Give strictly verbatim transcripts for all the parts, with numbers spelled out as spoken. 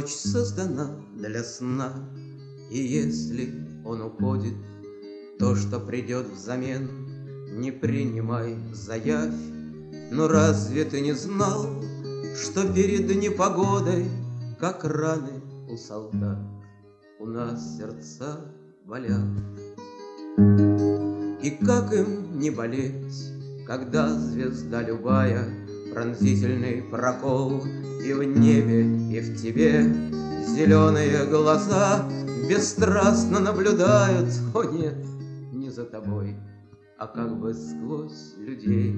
Ночь создана для сна, и если он уходит, то, что придет взамен, не принимай, заявь. Но разве ты не знал, что перед непогодой, как раны у солдат, у нас сердца болят? И как им не болеть, когда звезда любая пронзительный прокол, и в небе, и в тебе зеленые глаза бесстрастно наблюдают. О нет, не за тобой, а как бы сквозь людей.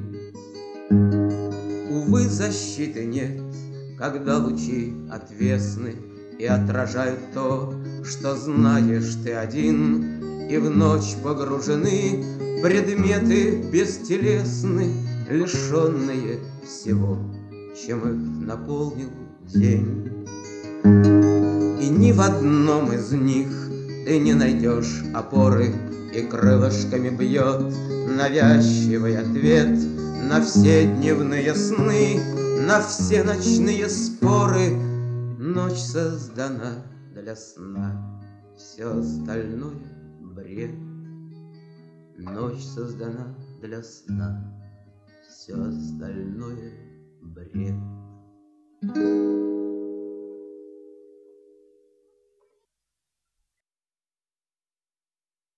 Увы, защиты нет, когда лучи отвесны и отражают то, что знаешь ты один, и в ночь погружены предметы бестелесны, лишенные всего, чем их наполнил день. И ни в одном из них ты не найдешь опоры, и крылышками бьет навязчивый ответ на все дневные сны, на все ночные споры. Ночь создана для сна, все остальное бред. Ночь создана для сна, все остальное бред.